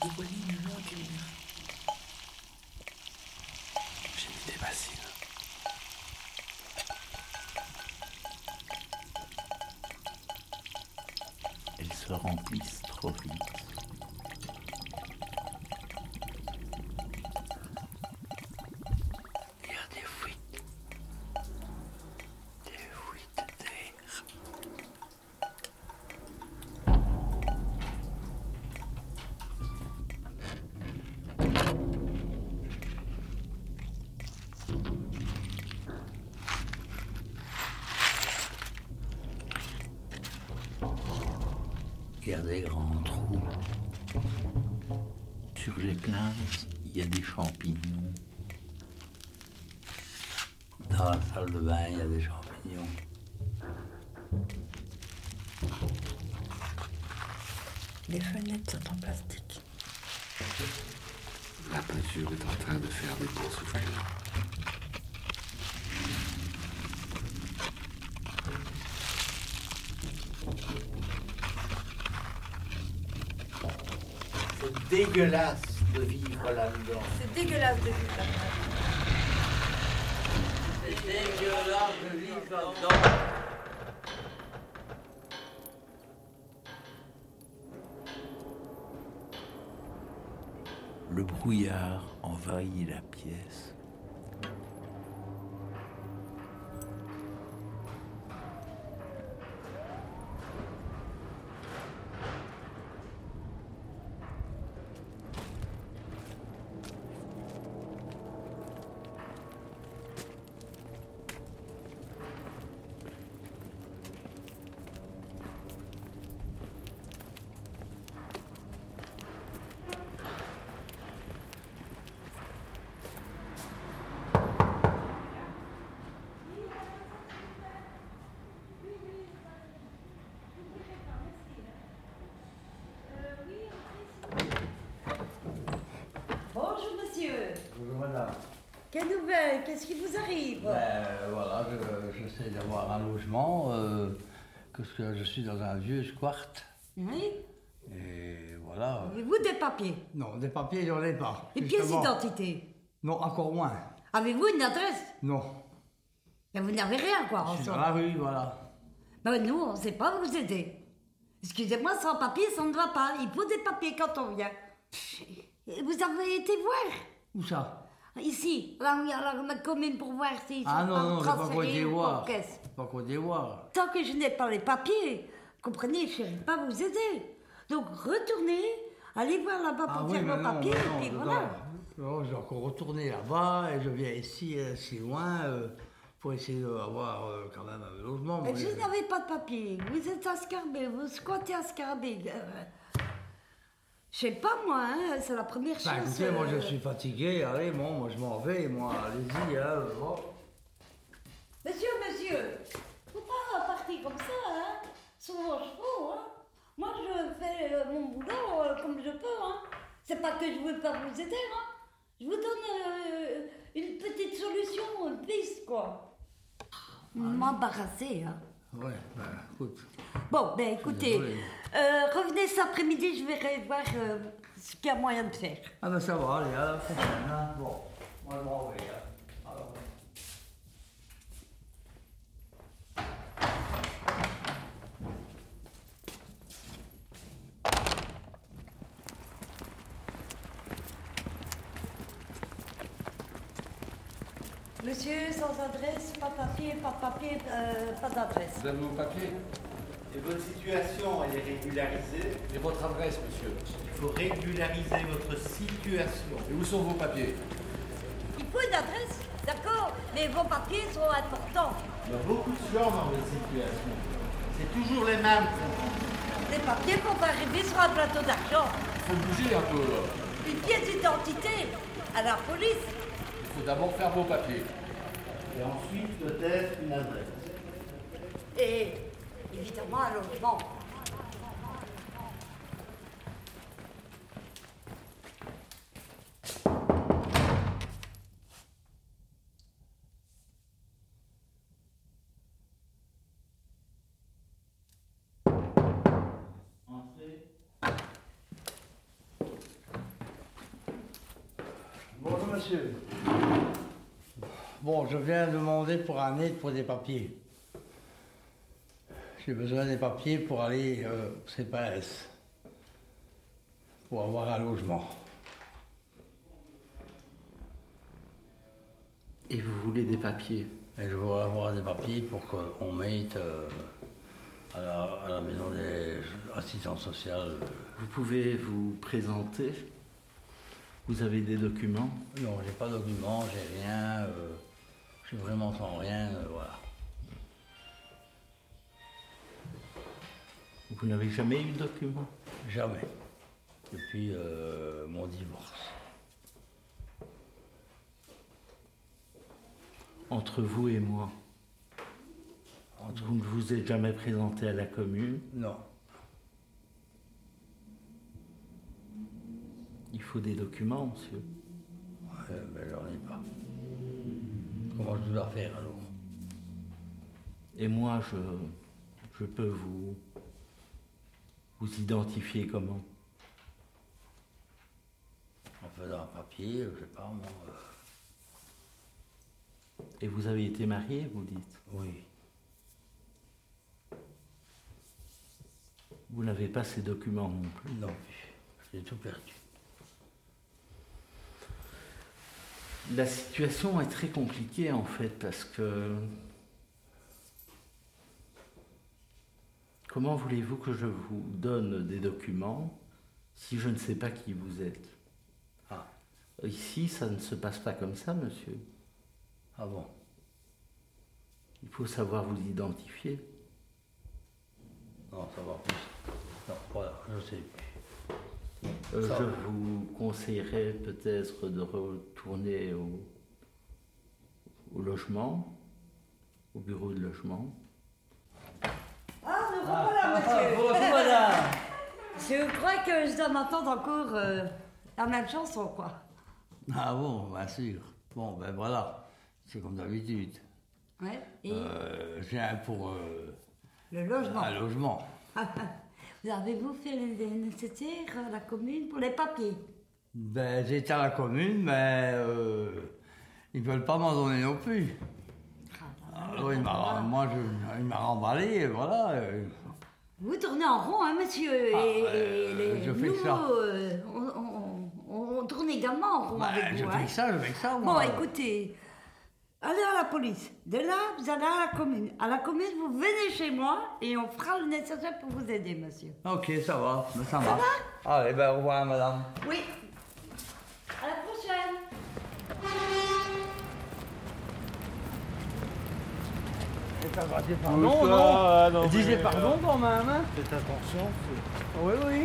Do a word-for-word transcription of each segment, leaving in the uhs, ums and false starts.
Le voilier numéro qui vient. J'ai une idée facile. Elles se remplissent trop vite. Il y a des fuites. Des fuites d'air. Il y a des grands trous. Sur les plages, il y a des champignons. Dans la salle de bain, il y a des champignons. Les fenêtres sont en plastique. La peinture est en train de faire des boursouflures. C'est dégueulasse de vivre là-dedans. C'est dégueulasse de vivre là-dedans. C'est dégueulasse de vivre là-dedans. Le brouillard envahit la pièce. Bonjour monsieur. Bonjour madame. Quelle nouvelle? Qu'est-ce qui vous arrive? Ben voilà, je- j'essaie d'avoir un logement, euh, parce que je suis dans un vieux squat. Oui. Et voilà. Avez-vous des papiers? Non, des papiers, j'en ai pas. Des pièces justement. d'identité? Non, encore moins. Avez-vous une adresse? Non. Mais vous n'avez rien, quoi, en Je suis dans somme. la rue, voilà. Ben, nous, on ne sait pas vous aider. Excusez-moi, sans papier, ça ne va pas. Il faut des papiers quand on vient. Et vous avez été voir? Où ça? Ici, là où il y a la, la commune pour voir s'ils Ah sont non, pas non, j'ai pas transférés encore été ou voir. en caisse. Pas encore été voir. Tant que je n'ai pas les papiers, comprenez, je ne saurais pas vous aider. Donc retournez, allez voir là-bas pour faire mais vos non, papiers, mais et non, puis je voilà. dois- non, je dois encore retourner là-bas et je viens ici, euh, si loin, euh, pour essayer d'avoir euh, quand même un logement. Mais moi, je je- n'avais pas de papiers. Vous êtes à Scarbeck, vous squattez à Scarbeck. Euh, je sais pas moi, hein, c'est la première chose. Bah, écoutez, moi je euh, suis fatigué, allez, bon, moi je m'en vais, moi, allez-y, hein, euh, bon. Monsieur, monsieur, faut pas partir comme ça, hein, sur vos chevaux, hein. Moi, je fais euh, mon boulot euh, comme je peux, hein. C'est pas que je veux pas vous aider, hein. Je vous donne euh, une petite solution, une piste, quoi. M'embarrasser, hein. Ouais, bah, écoute. Bon, ben écoutez, Désolé. euh, revenez cet après-midi, je vais voir euh, ce qu'il y a moyen de faire. Ah ben ça va, allez, à la prochaine, hein. Bon, moi je m'en vais, hein. Alors, Monsieur, sans adresse, pas de papier, pas de papier, euh, pas d'adresse. Vous avez vos papiers? Et votre situation, elle est régularisée. Et votre adresse, monsieur? Il faut régulariser votre situation. Et où sont vos papiers? Il faut une adresse, d'accord, mais vos papiers sont importants. Il y a beaucoup de gens dans votre situation. C'est toujours les mêmes. Les papiers vont arriver sur un plateau d'argent. Il faut bouger un peu, là. Une pièce d'identité à la police. Il faut d'abord faire vos papiers. Et ensuite, peut-être une adresse. Et évidemment un logement. Entrez. monsieur. Bon, je viens demander pour un aide pour des papiers. J'ai besoin des papiers pour aller euh, au C P S, pour avoir un logement. Et vous voulez des papiers? Et je voudrais avoir des papiers pour qu'on mette euh, à, la, à la maison des assistants sociaux. Vous pouvez vous présenter? Vous avez des documents? Non, j'ai pas de documents, j'ai rien, euh, je suis vraiment sans rien, euh, voilà. Vous n'avez jamais eu de documents? Jamais. Depuis euh, mon divorce. Entre vous et moi, Entre... vous ne vous êtes jamais présenté à la commune? Non. Il faut des documents, monsieur. Ouais, mais j'en ai pas. Comment je dois faire alors? Et moi, je, je peux vous, vous identifier comment? En faisant un papier, je sais pas moi. Euh... Et vous avez été marié, vous dites? Oui. Vous n'avez pas ces documents non plus? Non plus. J'ai tout perdu. La situation est très compliquée en fait parce que... Comment voulez-vous que je vous donne des documents si je ne sais pas qui vous êtes? Ah. Ici, ça ne se passe pas comme ça, monsieur. Ah bon? Il faut savoir vous identifier. Non, ça va plus. Non, voilà, je sais plus. Euh, Ça je va. vous conseillerais peut-être de retourner au, au logement, au bureau de logement. Ah, nous revoilà, monsieur. bonjour madame. Je crois que je dois m'attendre encore euh, la même chanson, quoi. Ah bon, bien sûr. Bon, ben voilà, c'est comme d'habitude. Ouais. Et Euh, je viens pour euh, le logement. un logement. Vous avez-vous fait le nécessaire à la commune pour les papiers? Ben, j'étais à la commune, mais euh, ils veulent pas m'en donner non plus. Alors, il m'a, moi, je, il m'a remballé, et voilà. euh. Vous tournez en rond, hein, monsieur. Et, Ah, et euh, les je fais que ça. nouveaux, euh, on, on- on tourne également en rond Ben, avec je vous. fais hein. que ça, je fais que ça, Bon, moi. écoutez, allez à la police. De là, vous allez à la commune. À la commune, vous venez chez moi et on fera le nécessaire pour vous aider, monsieur. Ok, ça va, ben, ça marche. Allez, ben, au revoir, madame. Oui. À la prochaine. Pardon, ça, non, Disais mais, pardon euh, quand même, hein. Faites attention. c'est- Oui, oui.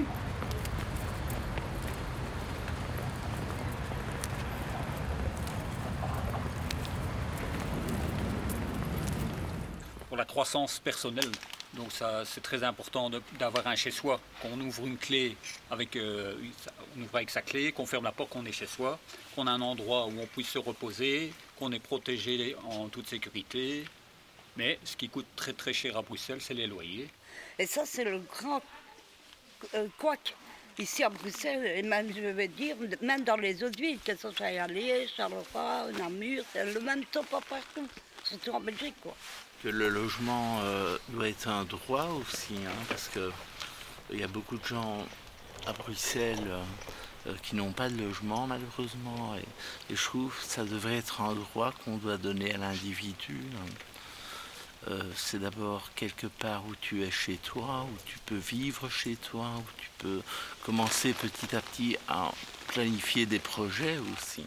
Pour la croissance personnelle. Donc ça, c'est très important de- d'avoir un chez-soi, qu'on ouvre une clé avec, euh, on ouvre avec sa clé, qu'on ferme la porte, qu'on est chez soi, qu'on a un endroit où on puisse se reposer, qu'on est protégé en toute sécurité. Mais ce qui coûte très très cher à Bruxelles, c'est les loyers. Et ça, c'est le grand euh, couac ici à Bruxelles, et même, je veux dire, même dans les autres villes, que ce soit à Liège, Charleroi, Namur, c'est le même top à partout, surtout en Belgique, quoi. Que le logement euh, doit être un droit aussi, hein, parce que il y a beaucoup de gens à Bruxelles euh, euh, qui n'ont pas de logement malheureusement, et, et je trouve que ça devrait être un droit qu'on doit donner à l'individu. Hein. Euh, c'est d'abord quelque part où tu es chez toi, où tu peux vivre chez toi, où tu peux commencer petit à petit à planifier des projets aussi.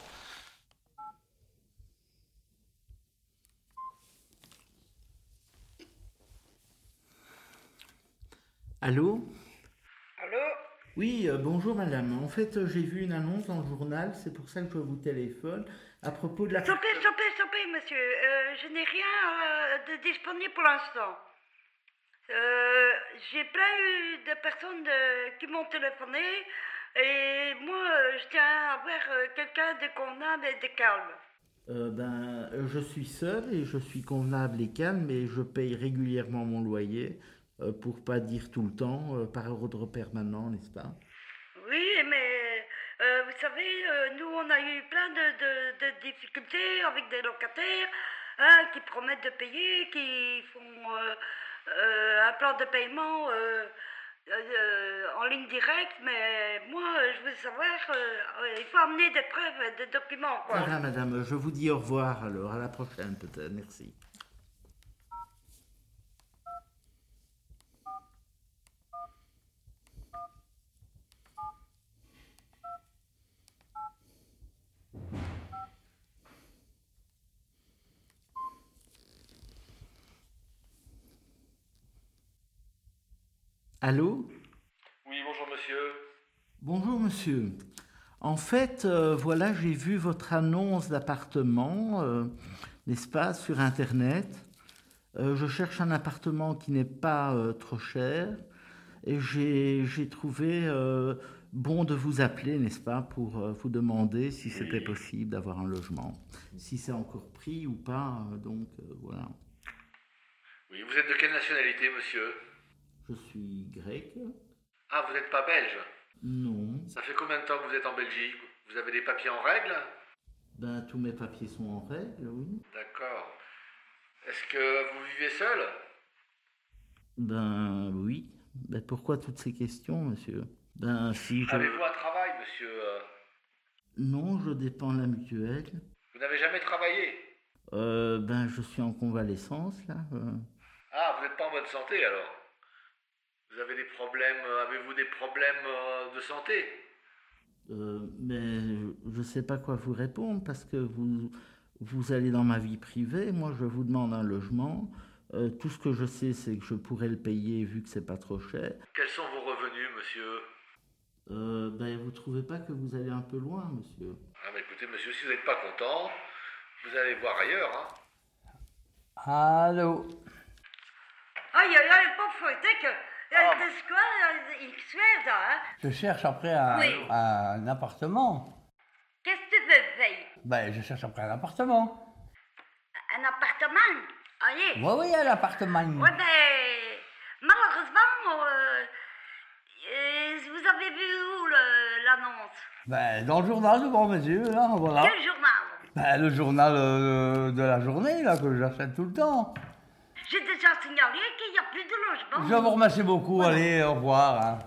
Allô? Allô? Oui, euh, bonjour madame. En fait, euh, j'ai vu une annonce dans le journal, c'est pour ça que je vous téléphone, à propos de la... Stoppez, stoppez, stoppez, monsieur. Euh, je n'ai rien euh, de disponible pour l'instant. Euh, j'ai plein eu de personnes de- qui m'ont téléphoné et moi, euh, je tiens à avoir euh, quelqu'un de convenable et de calme. Euh, ben, euh, je suis seul et je suis convenable et calme et je paye régulièrement mon loyer, euh, pour pas dire tout le temps, euh, par ordre permanent, n'est-ce pas? Oui, mais Euh, vous savez, euh, nous, on a eu plein de, de, de difficultés avec des locataires hein, qui promettent de payer, qui font euh, euh, un plan de paiement euh, euh, en ligne directe. Mais moi, je veux savoir, euh, il faut amener des preuves, des documents, quoi. Voilà, madame, je vous dis au revoir alors, à la prochaine peut-être, merci. Allô? Oui, bonjour monsieur. Bonjour monsieur. En fait, euh, voilà, j'ai vu votre annonce d'appartement, euh, n'est-ce pas, sur Internet. Euh, je cherche un appartement qui n'est pas euh, trop cher et j'ai, j'ai trouvé euh, bon de vous appeler, n'est-ce pas, pour euh, vous demander si c'était Oui. possible d'avoir un logement, si c'est encore pris ou pas, euh, donc euh, voilà. Oui, vous êtes de quelle nationalité monsieur? Je suis grec. Ah, vous n'êtes pas belge? Non. Ça fait combien de temps que vous êtes en Belgique? Vous avez des papiers en règle? Ben, tous mes papiers sont en règle, oui. D'accord. Est-ce que vous vivez seul? Ben oui. Ben pourquoi toutes ces questions, monsieur? Ben si je... Avez-vous un travail, monsieur? euh Non, je dépends de la mutuelle. Vous n'avez jamais travaillé? Euh, ben je suis en convalescence, là. euh. Ah, vous n'êtes pas en bonne santé alors? Vous avez des problèmes, euh, avez-vous des problèmes euh, de santé? Euh, mais je ne sais pas quoi vous répondre parce que vous, vous allez dans ma vie privée. Moi, je vous demande un logement. Euh, tout ce que je sais, c'est que je pourrais le payer vu que c'est pas trop cher. Quels sont vos revenus, monsieur? Euh, ben, vous trouvez pas que vous allez un peu loin, monsieur? Ah, mais écoutez, monsieur, si vous n'êtes pas content, vous allez voir ailleurs, hein. Allô? Aïe, aïe, aïe, pas fouetté que... Det ska il kväll hein? Je cherche après un, Oui. un appartement. Qu'est-ce que tu veux, veille? Ben, je cherche après un appartement. Un appartement? Allez. Oui, oui, un appartement. Ouais, ben, malheureusement, euh, euh, vous avez vu où le- l'annonce? Ben, dans le journal devant mes yeux, là, voilà. Quel journal? Ben, le journal euh, de la journée, là, que j'achète tout le temps. J'ai déjà signalé qu'il n'y a plus de logement. Je vous remercie beaucoup, allez, au revoir. Hein.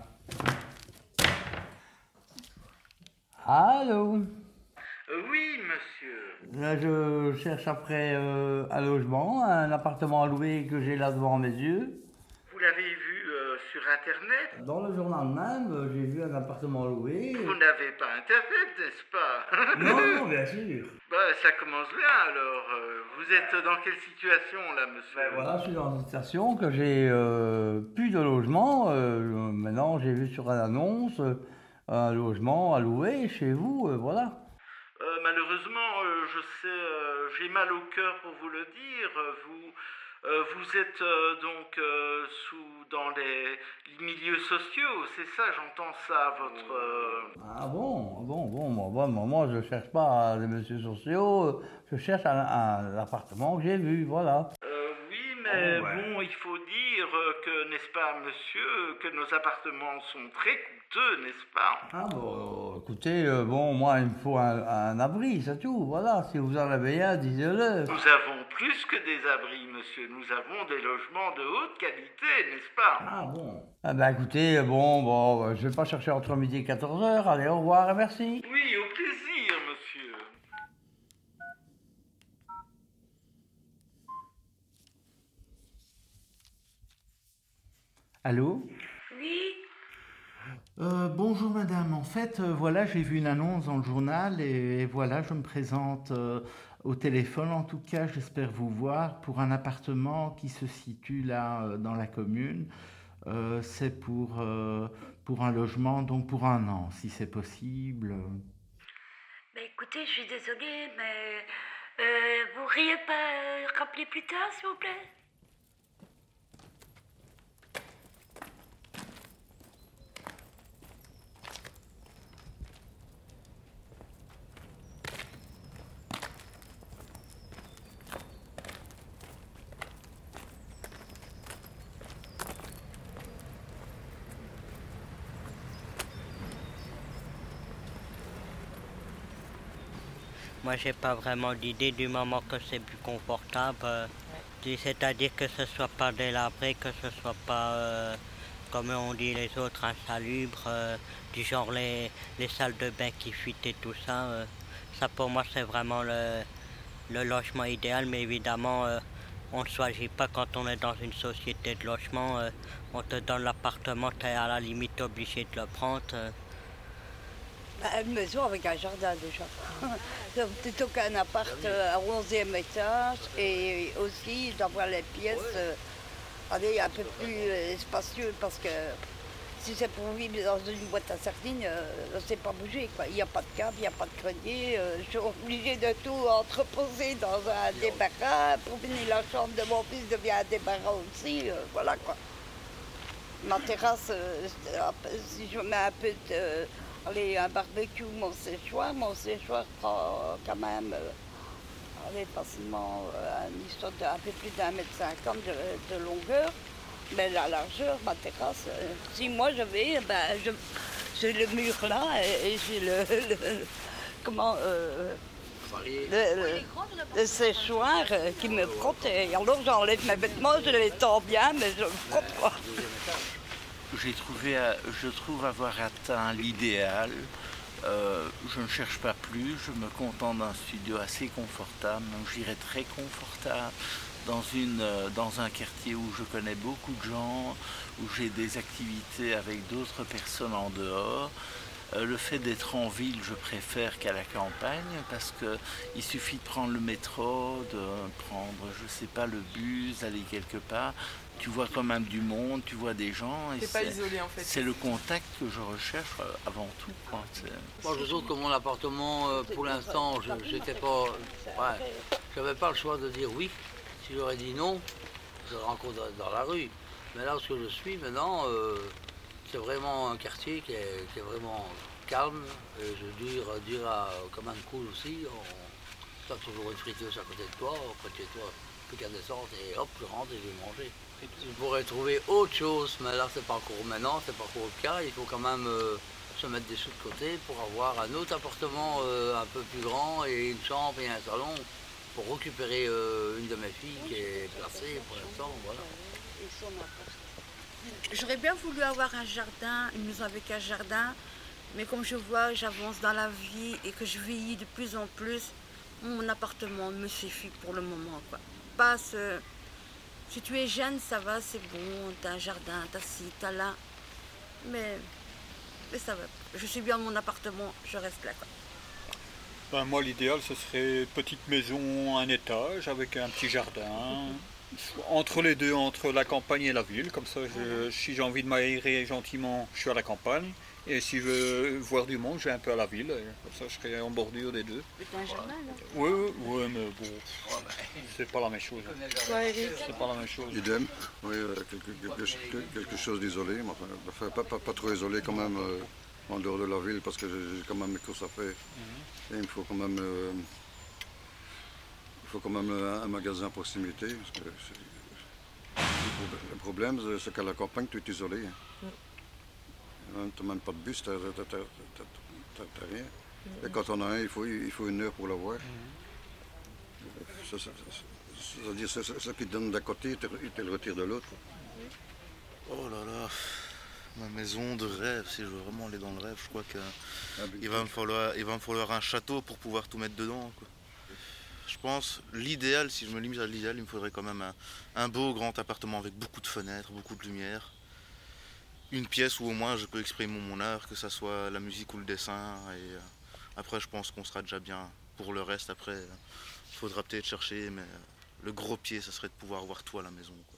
Allô? Euh, oui, monsieur. Là, je cherche après euh, un logement, un appartement à louer que j'ai là devant mes yeux. Vous l'avez vu euh, sur Internet? Dans le journal même, euh, j'ai vu un appartement loué. Vous n'avez pas Internet, n'est-ce pas? Non, non, bien sûr. Bah, ça commence bien, alors. Euh, vous êtes dans quelle situation, là, monsieur? Ben voilà, je suis dans une situation que j'ai euh, plus de logement. Euh, maintenant, j'ai vu sur une annonce euh, un logement à louer chez vous, euh, voilà. Euh, malheureusement, euh, je sais, euh, j'ai mal au cœur pour vous le dire. Euh, Vous, euh, vous êtes euh, donc euh, sous dans les milieux sociaux, c'est ça, j'entends ça, votre. euh, Ah bon, ah bon, bon, moi, bon, moi, moi, je cherche pas des messieurs sociaux, euh, je cherche un, un appartement que j'ai vu, voilà. euh, oui, mais Oh, ouais. bon, il faut dire euh, que, n'est-ce pas, monsieur, que nos appartements sont très coûteux, n'est-ce pas? Ah bon, écoutez, euh, bon, moi, il me faut un, un abri, c'est tout, voilà. Si vous en avez un, disez-le. Nous avons plus que des abris, monsieur, nous avons des logements de haute qualité, n'est-ce pas? Ah bon. Ah ben écoutez, bon, bon, euh, je vais pas chercher entre midi et quatorze heures, allez, au revoir et merci. Oui, au plaisir, monsieur. Allô? Oui. Euh, bonjour madame, en fait, euh, voilà, j'ai vu une annonce dans le journal et, et voilà, je me présente euh, au téléphone, en tout cas, j'espère vous voir, pour un appartement qui se situe là euh, dans la commune. Euh, c'est pour, euh, pour un logement, donc pour un an, si c'est possible. Ben écoutez, je suis désolée, mais euh, vous pourriez pas euh, rappeler plus tard, s'il vous plaît? Moi, j'ai pas vraiment d'idée du moment que c'est plus confortable. euh, C'est-à-dire que ce soit pas délabré, que ce soit pas, euh, comme on dit les autres, insalubres, euh, du genre les, les salles de bain qui fuitent et tout ça. euh, Ça, pour moi, c'est vraiment le, le logement idéal, mais évidemment, euh, on ne choisit pas quand on est dans une société de logement. euh, On te donne l'appartement, tu es à la limite obligé de le prendre. euh. Bah, une maison avec un jardin déjà. Donc, plutôt qu'un appart euh, à onzième étage et aussi d'avoir les pièces euh, allez, un peu plus euh, spacieuses parce que si c'est pour vivre dans une boîte à sardines, euh, c'est pas bouger quoi. Il n'y a pas de câble, il n'y a pas de grenier. euh, je suis obligée de tout entreposer dans un débarras. Pour finir, la chambre de mon fils devient un débarras aussi. euh, voilà quoi. Ma terrasse, euh, si je mets un peu de. Allez, un barbecue, mon séchoir, mon séchoir prend quand même, euh, allez, facilement euh, une histoire d'un peu plus d'un mètre cinquante de, de longueur. Mais la largeur, ma terrasse, euh, si moi je vais, ben, je, j'ai le mur là et, et j'ai le, le- comment, euh, le, le- le séchoir euh, qui me frotte. Et alors j'enlève mes vêtements, je les tends bien, mais je me frotte quoi. J'ai trouvé, euh, je trouve avoir atteint l'idéal. Euh, je ne cherche pas plus, je me contente d'un studio assez confortable, donc j'irai très confortable dans, une, euh, dans un quartier où je connais beaucoup de gens, où j'ai des activités avec d'autres personnes en dehors. Euh, le fait d'être en ville, je préfère qu'à la campagne parce qu'il suffit de prendre le métro, de prendre, je sais pas, le bus, d'aller quelque part. Tu vois quand même du monde, tu vois des gens. T'es pas isolé en fait. C'est le contact que je recherche euh, avant tout. Quoi. Moi, je trouve que mon appartement, euh, pour l'instant, je j'étais pas, ouais, j'avais pas le choix de dire oui. Si j'aurais dit non, je serais encore dans, dans la rue. Mais là, ce que je suis maintenant, euh, c'est vraiment un quartier qui est, qui est vraiment calme. Et je dure, dure à, comme un cool aussi. On a toujours une friteuse à côté de toi, près de chez toi, plus qu'à descendre et hop, je rentre et je vais manger. Je pourrais trouver autre chose, mais là, c'est pas encore maintenant, c'est pas encore le cas. Il faut quand même euh, se mettre des sous de côté pour avoir un autre appartement euh, un peu plus grand et une chambre et un salon pour récupérer euh, une de mes filles qui est placée pour l'instant. Voilà. J'aurais bien voulu avoir un jardin, une maison avec un jardin, mais comme je vois, j'avance dans la vie et que je vieillis de plus en plus, mon appartement me suffit pour le moment, quoi. Pas ce... Si tu es jeune, ça va, c'est bon, t'as un jardin, t'as ci, t'as là. Mais, mais ça va. Je suis bien dans mon appartement, je reste là, quoi. Ben, moi, l'idéal, ce serait petite maison, un étage, avec un petit jardin. Entre les deux, entre la campagne et la ville. Comme ça, je, si j'ai envie de m'aérer gentiment, je suis à la campagne. Et si je veux voir du monde, je vais un peu à la ville. Comme ça, je serai en bordure des deux. Mais t'as un jardin, là? Oui, oui, oui, mais bon, c'est pas la même chose. C'est pas la même chose. Idem, oui, euh, quelque, quelque, quelque chose d'isolé, mais enfin, pas, pas, pas trop isolé quand même euh, en dehors de la ville, parce que j'ai quand même mes courses à faire. Et il me faut quand même, euh, il faut quand même un, un magasin à proximité. Parce que le problème, c'est qu'à la campagne, tu es isolé. Hein. Tu n'as même pas de bus, tu n'as rien. Et quand on a un, il faut, il faut une heure pour l'avoir. C'est-à-dire, ce qui te donne d'un côté, il te, il te le retire de l'autre. Oh là là, ma maison de rêve, si je veux vraiment aller dans le rêve, je crois qu'il va me falloir, il va me falloir un château pour pouvoir tout mettre dedans, quoi. Je pense, l'idéal, si je me limite à l'idéal, il me faudrait quand même un, un beau grand appartement avec beaucoup de fenêtres, beaucoup de lumière. Une pièce où au moins je peux exprimer mon art, que ce soit la musique ou le dessin. Et euh, après, je pense qu'on sera déjà bien. Pour le reste, après, il euh, faudra peut-être chercher, mais euh, le gros pied, ça serait de pouvoir voir tout à la maison.